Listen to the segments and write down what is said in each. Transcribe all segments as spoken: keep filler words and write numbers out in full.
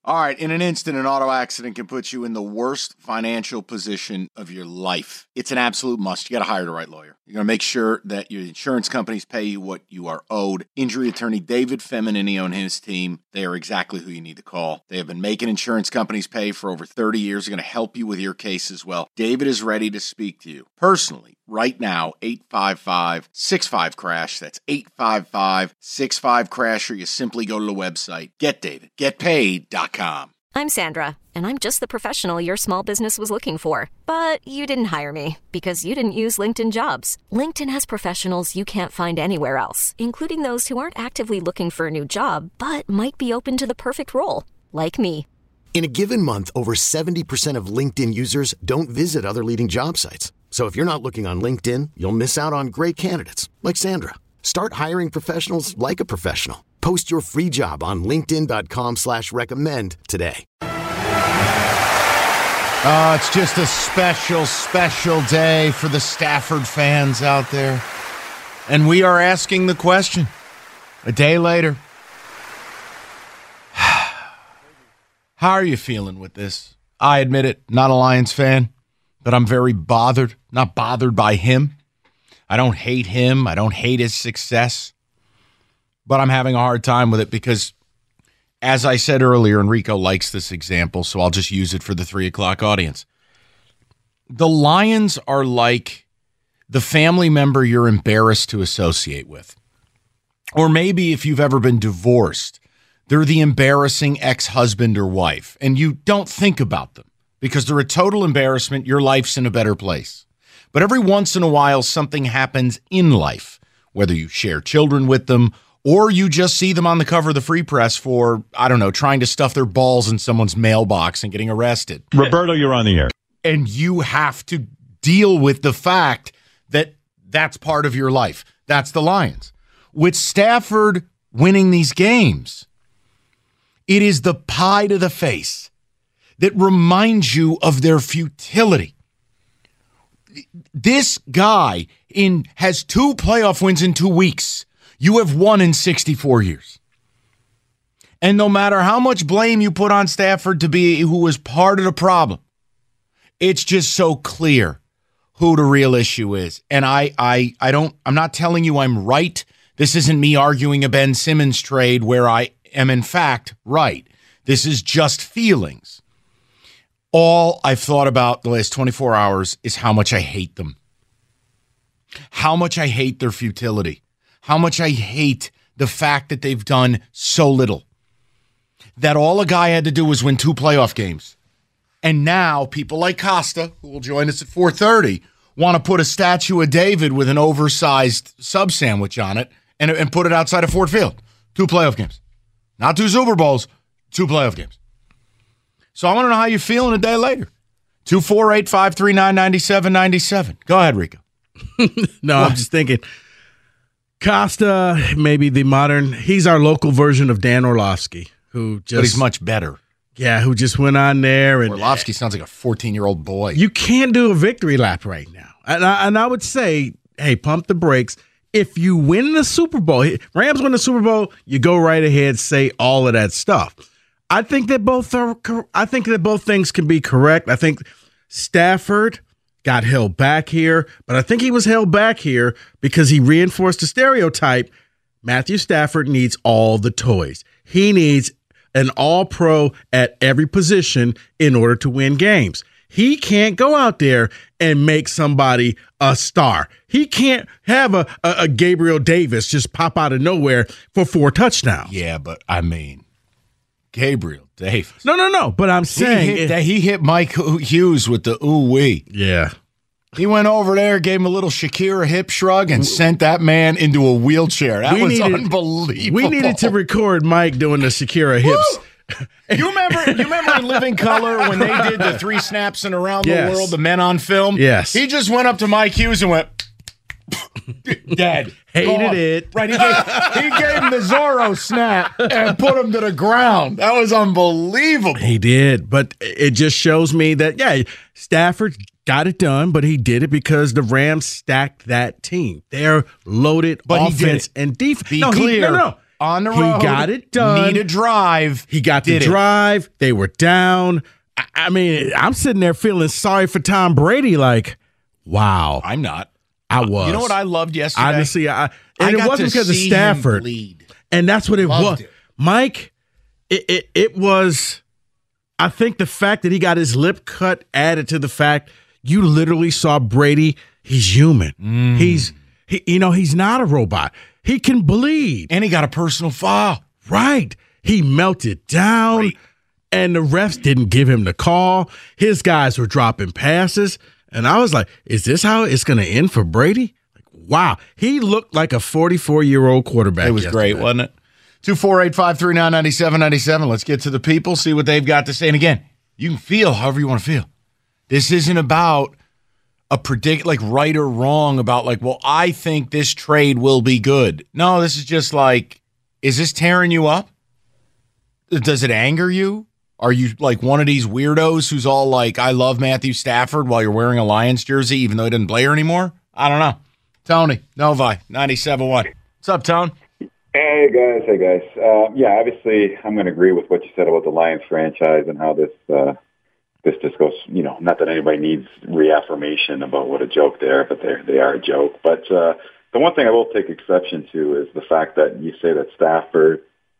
All right, in an instant, an auto accident can put you in the worst financial position of your life. It's an absolute must. You got to hire the right lawyer. You're going to make sure that your insurance companies pay you what you are owed. Injury attorney David Feminini and his team, they are exactly who you need to call. They have been making insurance companies pay for over thirty years. They're going to help you with your case as well. David is ready to speak to you personally right now. eight five five, six five, crash. That's eight five five, six five, crash, or you simply go to the website get david get paid dot com. I'm Sandra, and I'm just the professional your small business was looking for. But you didn't hire me because you didn't use LinkedIn Jobs. LinkedIn has professionals you can't find anywhere else, including those who aren't actively looking for a new job, but might be open to the perfect role, like me. In a given month, over seventy percent of LinkedIn users don't visit other leading job sites. So if you're not looking on LinkedIn, you'll miss out on great candidates like Sandra. Start hiring professionals like a professional. Post your free job on linkedin dot com slash recommend today. Oh, it's just a special, special day for the Stafford fans out there. And we are asking the question a day later. How are you feeling with this? I admit it, not a Lions fan, but I'm very bothered. Not bothered by him. I don't hate him. I don't hate his success. But I'm having a hard time with it because, as I said earlier, Enrico likes this example, so I'll just use it for the three o'clock audience. The Lions are like the family member you're embarrassed to associate with. Or maybe if you've ever been divorced, they're the embarrassing ex-husband or wife, and you don't think about them because they're a total embarrassment. Your life's in a better place. But every once in a while, something happens in life, whether you share children with them or you just see them on the cover of the Free Press for, I don't know, trying to stuff their balls in someone's mailbox and getting arrested. Roberto, you're on the air. And you have to deal with the fact that that's part of your life. That's the Lions. With Stafford winning these games, it is the pie to the face that reminds you of their futility. This guy in has two playoff wins in two weeks. You have won in sixty-four years. And no matter how much blame you put on Stafford to be who was part of the problem, it's just so clear who the real issue is. And I I I don't I'm not telling you I'm right. This isn't me arguing a Ben Simmons trade where I am in fact right. This is just feelings. All I've thought about the last twenty-four hours is how much I hate them. How much I hate their futility. How much I hate the fact that they've done so little. That all a guy had to do was win two playoff games. And now people like Costa, who will join us at four thirty, want to put a statue of David with an oversized sub sandwich on it and, and put it outside of Ford Field. Two playoff games. Not two Super Bowls, two playoff games. So I want to know how you're feeling a day later. two four eight, five three nine, nine seven nine seven. Go ahead, Rico. No, I'm just thinking Costa, maybe the modern, he's our local version of Dan Orlovsky, who just. But he's much better. Yeah, who just went on there. And Orlovsky sounds like a fourteen-year-old boy. You can't do a victory lap right now. And I, and I would say, hey, pump the brakes. If you win the Super Bowl, Rams win the Super Bowl, you go right ahead, say all of that stuff. I think that both are. I think that both things can be correct. I think Stafford got held back here, but I think he was held back here because he reinforced the stereotype. Matthew Stafford needs all the toys. He needs an all-pro at every position in order to win games. He can't go out there and make somebody a star. He can't have a, a, a Gabriel Davis just pop out of nowhere for four touchdowns. Yeah, but I mean, Gabriel Davis. No, no, no. But I'm saying he hit, it, he hit Mike Hughes with the ooh wee. Yeah. He went over there, gave him a little Shakira hip shrug, and sent that man into a wheelchair. That we was needed, unbelievable. We needed to record Mike doing the Shakira hips. You remember? You remember in Living Color when they did the three snaps and around yes. the world, the men on film? Yes. He just went up to Mike Hughes and went, dead. Hated gone. it. Right. He gave, he gave him the Zorro snap and put him to the ground. That was unbelievable. He did. But it just shows me that, yeah, Stafford got it done, but he did it because the Rams stacked that team. They're loaded but offense and defense. Be no, clear. He, no, no. on the he road. got it done. Need a drive. He got the Did it. drive. They were down. I, I mean, I'm sitting there feeling sorry for Tom Brady. Like, wow. I'm not. I was. You know what I loved yesterday? Honestly, I, and I it got wasn't to because of see him Stafford. bleed. And that's what it Loved was. it. Mike, it, it it was, I think the fact that he got his lip cut added to the fact you literally saw Brady. He's human. Mm. He's, he, you know, he's not a robot. He can bleed. And he got a personal foul. Right. He melted down, Right. and the refs didn't give him the call. His guys were dropping passes. And I was like, is this how it's going to end for Brady? Like, wow. He looked like a forty-four-year-old quarterback. It was yesterday. great, wasn't it? two four eight, five three nine, nine seven nine seven. Let's get to the people, see what they've got to say. And again, you can feel however you want to feel. This isn't about a predict, like right or wrong about like, well, I think this trade will be good. No, this is just like, is this tearing you up? Does it anger you? Are you like one of these weirdos who's all like, I love Matthew Stafford while you're wearing a Lions jersey, even though he doesn't play here anymore? I don't know. Tony, Novi, ninety-seven point one. What's up, Tone? Hey, guys. Hey, guys. Uh, yeah, obviously, I'm going to agree with what you said about the Lions franchise and how this uh, this just goes, you know, not that anybody needs reaffirmation about what a joke they are, but they they are a joke. But uh, the one thing I will take exception to is the fact that you say that Stafford,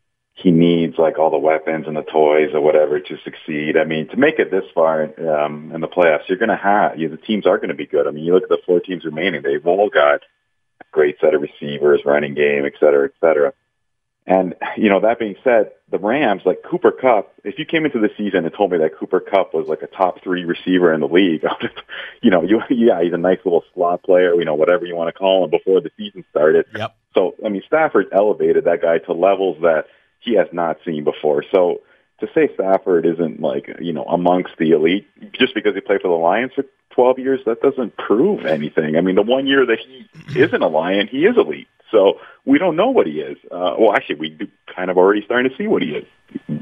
he needs like all the weapons and the toys or whatever to succeed. I mean, to make it this far um, in the playoffs, you're going to have, you know, the teams are going to be good. I mean, you look at the four teams remaining, they've all got a great set of receivers, running game, et cetera, et cetera. And, you know, that being said, the Rams, like Cooper Kupp, if you came into the season and told me that Cooper Kupp was like a top three receiver in the league, I would, you know, you, yeah, he's a nice little slot player, you know, whatever you want to call him before the season started. Yep. So, I mean, Stafford elevated that guy to levels that he has not seen before. So to say Stafford isn't like, you know, amongst the elite just because he played for the Lions for twelve years, that doesn't prove anything. I mean, the one year that he isn't a Lion, he is elite. So we don't know what he is. Uh, well, actually, we do kind of already starting to see what he is.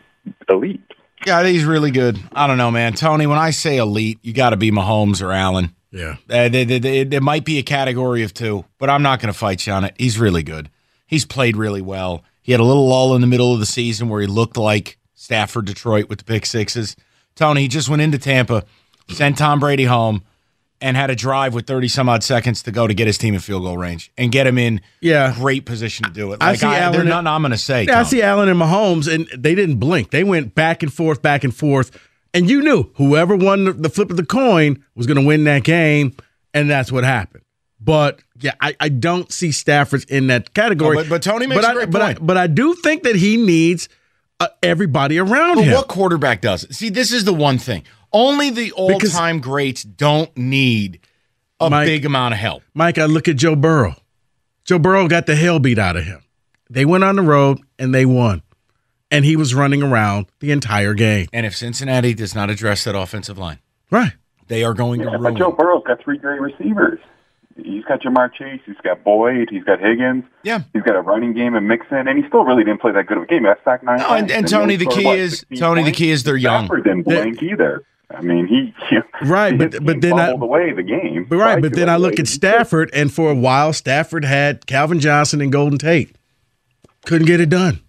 Elite. Yeah, he's really good. I don't know, man. Tony, when I say elite, you got to be Mahomes or Allen. Yeah. Uh, they, they, they, there might be a category of two, but I'm not going to fight you on it. He's really good. He's played really well. He had a little lull in the middle of the season where he looked like Stafford, Detroit with the pick sixes. Tony, he just went into Tampa, sent Tom Brady home, and had a drive with thirty-some-odd seconds to go to get his team in field goal range and get him in Yeah. great position to do it. I Like, see I, Allen there's and- nothing I'm going to say, Yeah, I Tony. see Allen and Mahomes, and they didn't blink. They went back and forth, back and forth. And you knew whoever won the- the flip of the coin was going to win that game, and that's what happened. But, yeah, I, I don't see Stafford in that category. No, but- but Tony makes but a I, great but point. I, but I do think that he needs uh, everybody around But him. what quarterback does it? See, this is the one thing. Only the all-time greats don't need a Mike- big amount of help. Mike, I look at Joe Burrow. Joe Burrow got the hell beat out of him. They went on the road, and they won. And he was running around the entire game. And if Cincinnati does not address that offensive line, Right. they are going to Yeah, ruin but Joe Burrow's got three great receivers. He's got Jamar Chase, he's got Boyd, he's got Higgins. Yeah. He's got a running game and Mixon, and he still really didn't play that good of a game. He got sacked nine No, times. and- and he Tony, only the scored, key what, is- sixteen Tony, the points? key is they're young. Stafford didn't blink either. I mean, he, he Right, his but- team but then I- fumbled away the game. But right, Tried but to then I look anyway. at Stafford, and for a while, Stafford had Calvin Johnson and Golden Tate. Couldn't get it done.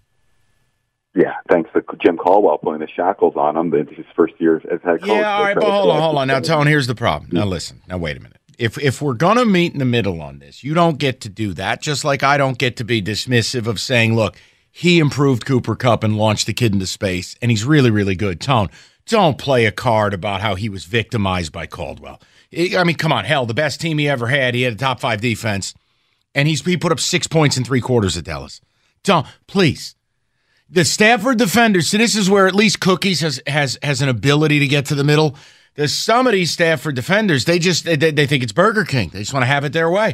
Yeah, thanks to Jim Caldwell putting the shackles on him. It's his first year as head coach. Yeah, all right, but hold on, hold on. Now, Tone, here's the problem. Now, listen. Now, wait a minute. If if we're going to meet in the middle on this, you don't get to do that, just like I don't get to be dismissive of saying, look, he improved Cooper Kupp and launched the kid into space, and he's really, really good. Tone, don't play a card about how he was victimized by Caldwell. I mean, come on, hell, the best team he ever had, he had a top five defense, and he's he put up six points in three quarters at Dallas. Don't, please. The Stafford defenders, so this is where at least Cookies has has has an ability to get to the middle. There's some of these Stafford defenders, they just they, they think it's Burger King. They just want to have it their way.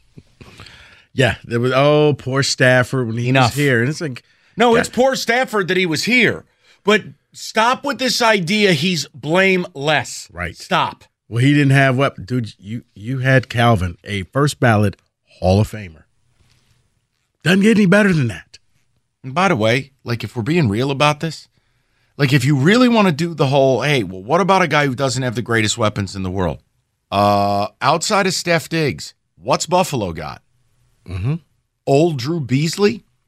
Yeah, there was oh poor Stafford when he Enough. was here, and it's like No, it's poor Stafford that he was here. But stop with this idea he's blameless. Right. Stop. well he didn't have what dude. You you had Calvin, a first ballot Hall of Famer. Doesn't get any better than that. And by the way, like if we're being real about this, like if you really want to do the whole, hey, well, what about a guy who doesn't have the greatest weapons in the world? Uh, outside of Steph Diggs, what's Buffalo got? Mm-hmm. Old Drew Beasley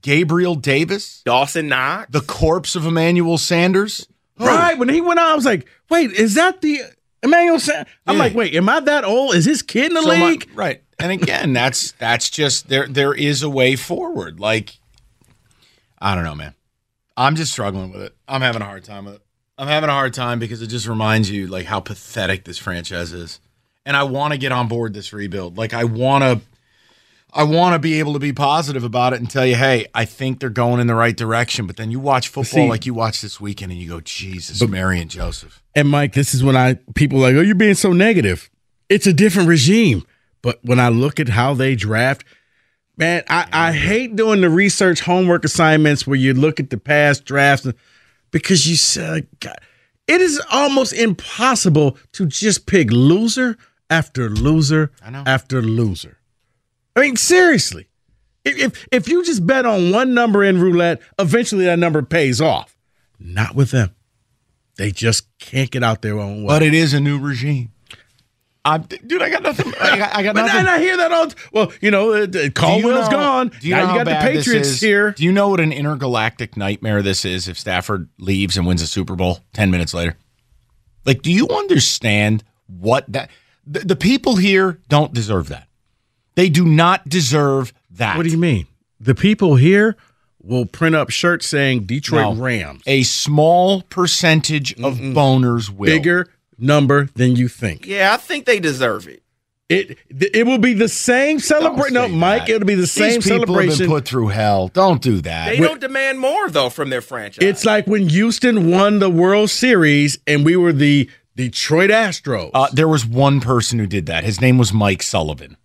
Gabriel Davis? Dawson Knox? The corpse of Emmanuel Sanders? Right. When he went out, I was like, wait, is that the Emmanuel Sanders? I'm Yeah. like, wait, am I that old? Is his kid in the So my- league? right. And again, that's that's just there there is a way forward. Like, I don't know, man. I'm just struggling with it. I'm having a hard time with it. I'm having a hard time because it just reminds you like how pathetic this franchise is. And I want to get on board this rebuild. Like I want to I want to be able to be positive about it and tell you, hey, I think they're going in the right direction. But then you watch football See, like you watch this weekend and you go, Jesus, but, Mary and Joseph. And Mike, this is when I people are like, oh, you're being so negative. It's a different regime. But when I look at how they draft, man, I, I hate doing the research homework assignments where you look at the past drafts because you say, God, it is almost impossible to just pick loser after loser I know. after loser. I mean, seriously, if, if if you just bet on one number in roulette, eventually that number pays off. Not with them. They just can't get out their own way. But it is a new regime. I'm, dude, I got nothing. I got, I got But nothing. then I hear that all. Well, you know, uh, Caldwell's Do you know- gone. Do you now know you how got the bad this Patriots is? here. Do you know what an intergalactic nightmare this is if Stafford leaves and wins a Super Bowl ten minutes later? Like, do you understand what that the, the people here don't deserve that. They do not deserve that. What do you mean? The people here will print up shirts saying Detroit No. Rams. A small percentage of Mm-mm. boners will. Bigger number than you think. Yeah, I think they deserve it. It it will be the same celebration. No, Don't say Mike, that. it'll be the These same people have celebration. been put through hell. Don't do that. They don't demand more, though, from their franchise. It's like when Houston won the World Series and we were the Detroit Astros. Uh, there was one person who did that. His name was Mike Sullivan.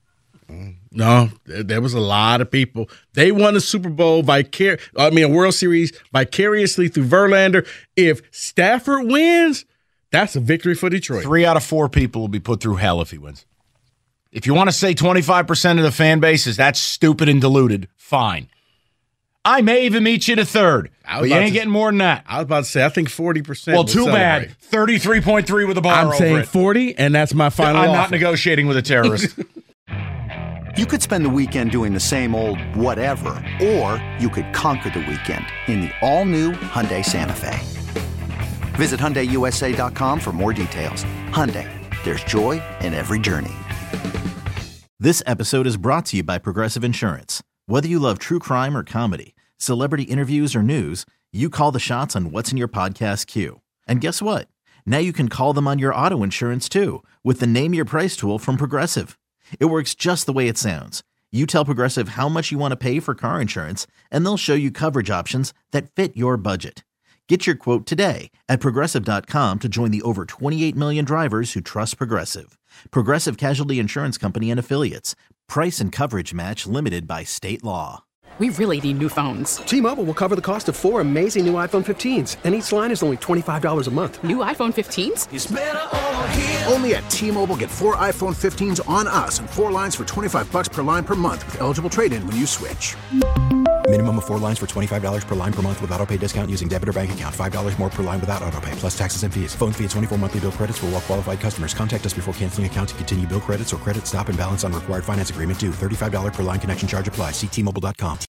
No, there there was a lot of people. They won a Super Bowl vicar- I mean, a World Series vicariously through Verlander. If Stafford wins, that's a victory for Detroit. Three out of four people will be put through hell if he wins. If you want to say twenty-five percent of the fan base is that's stupid and diluted, fine. I may even meet you to third, I but was you about ain't to- getting more than that. I was about to say, I think forty percent. Well, will too bad. celebrate. thirty-three point three with a bar I'm over saying it. forty, and that's my final I'm offer. not negotiating with a terrorist. You could spend the weekend doing the same old whatever, or you could conquer the weekend in the all-new Hyundai Santa Fe. Visit Hyundai U S A dot com for more details. Hyundai, there's joy in every journey. This episode is brought to you by Progressive Insurance. Whether you love true crime or comedy, celebrity interviews or news, you call the shots on what's in your podcast queue. And guess what? Now you can call them on your auto insurance too with the Name Your Price tool from Progressive. It works just the way it sounds. You tell Progressive how much you want to pay for car insurance, and they'll show you coverage options that fit your budget. Get your quote today at Progressive dot com to join the over twenty-eight million drivers who trust Progressive. Progressive Casualty Insurance Company and Affiliates. Price and coverage match limited by state law. We really need new phones. T-Mobile will cover the cost of four amazing new iPhone fifteens, and each line is only twenty-five dollars a month. New iPhone fifteens? It's better over here. Only at T-Mobile, get four iPhone fifteens on us and four lines for twenty-five bucks per line per month with eligible trade-in when you switch. Minimum of four lines for twenty-five dollars per line per month with autopay discount using debit or bank account. five dollars more per line without autopay, plus taxes and fees. Phone fee at twenty-four monthly bill credits for well-qualified customers. Contact us before canceling account to continue bill credits or credit stop and balance on required finance agreement due. thirty-five dollars per line connection charge applies. See T Mobile dot com.